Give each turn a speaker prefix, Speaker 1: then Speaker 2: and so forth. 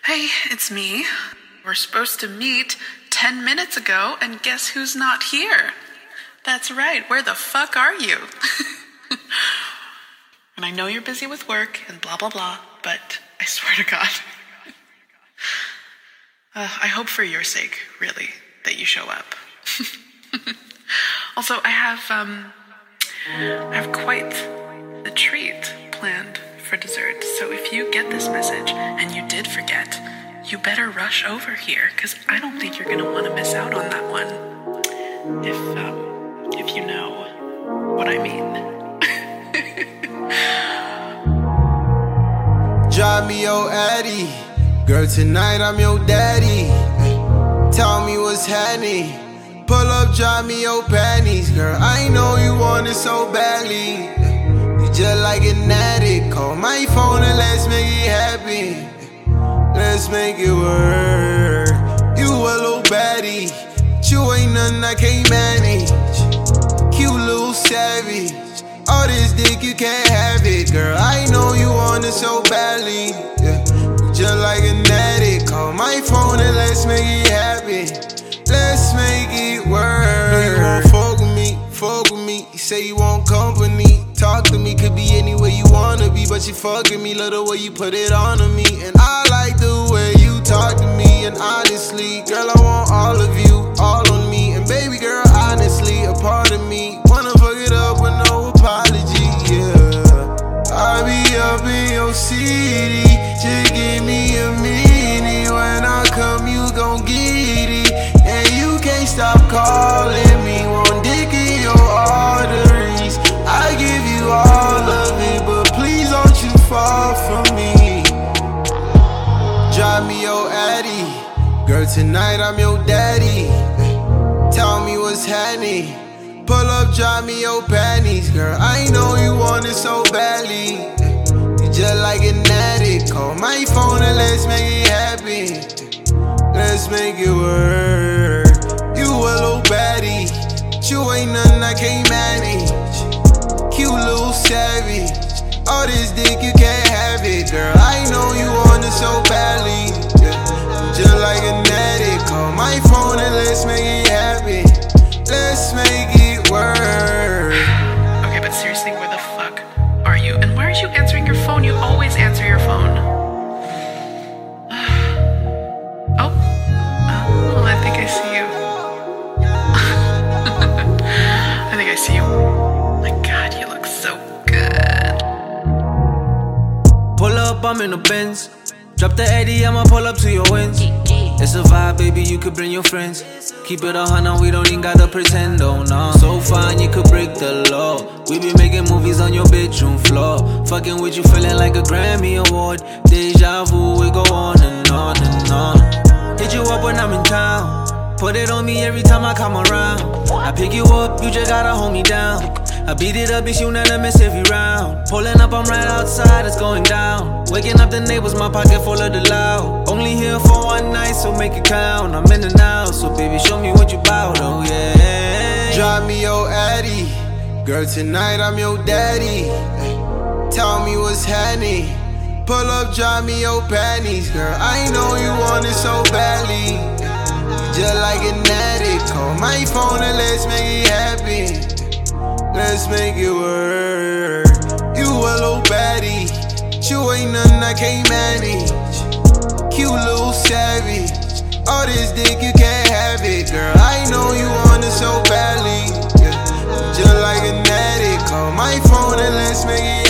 Speaker 1: Hey, it's me. We're supposed to meet 10 minutes ago, and guess who's not here? That's right, where the fuck are you? And I know you're busy with work and blah blah blah, but I swear to God. I hope for your sake, really, that you show up. Also, I have quite the treat planned for dessert, so if you get this message and you did forget, you better rush over here, because I don't think you're gonna want to miss out on that one. If you know what I mean.
Speaker 2: Drive me your Addy, girl, tonight I'm your daddy. Tell me what's happening. Pull up, drive me your panties, girl. I know you want it so badly. You just like an addict. Call my phone and let's make it happen. Let's make it work. You a little baddie, but you ain't nothing I can't manage. Cute little savage. All this dick, you can't have it, girl. I know you want it so badly. Yeah. Just like an addict. Call my phone and let's make it happen. Let's make it work. No, you won't fuck with me. You say you want company. Talk to me, could be anywhere you wanna be, but you fucking me, love the way you put it on to me. And I like the way you talk to me. And honestly, girl, I want all of you, all on me. And baby girl, honestly, a part of me wanna fuck it up with no apology, yeah. I be up in your city, just give me a minute. When I come, you gon' get it. And you can't stop calling me, one dick in your arteries. I give you all of it, but please don't you fall for me. Drive me your Addy, girl, tonight I'm your daddy. Tell me what's happening. Pull up, drive me your panties, girl. I know you want it so badly. You just like an addict. Call my phone and let's make it happen. Let's make it work. You a little baddie, but you ain't nothing I can't manage. Cute little savage. All this dick, you can't have it, girl. I know you want it so badly. Yeah. Just like an addict. Call my phone and let's make it happen. Let's make it work.
Speaker 1: Okay, but seriously, where the fuck are you? And why aren't you answering your phone? You always answer your phone. Oh, I think I see you. I think I see you. My God, you look so good.
Speaker 3: Pull up, I'm in the Benz. Drop the Eddie, I'ma pull up to your wins. It's a vibe, baby, you could bring your friends. Keep it 100, we don't even gotta pretend, oh no. So fine, you could break the law. We be making movies on your bedroom floor. Fucking with you, feeling like a Grammy award. Deja vu, we go on and on and on. Hit you up when I'm in town. Put it on me every time I come around. I pick you up, you just gotta hold me down. I beat it up, bitch, you never miss every round. Pulling up, I'm right outside, it's going down. Waking up the neighbors, my pocket full of the loud. Only here for one night, so make it count. I'm in and out, so baby, show me what you bout, oh yeah.
Speaker 2: Drive me your Addy, girl, tonight I'm your daddy. Tell me what's happening. Pull up, drive me your panties, girl. I know you want it so badly. You just like an addict. Call my phone and let's make it happen. Let's make it work. You a little baddie, but you ain't nothing I can't manage. Cute little savage. All this dick, you can't have it, girl. I know you want it so badly. Yeah. Just like an addict. Call my phone and let's make it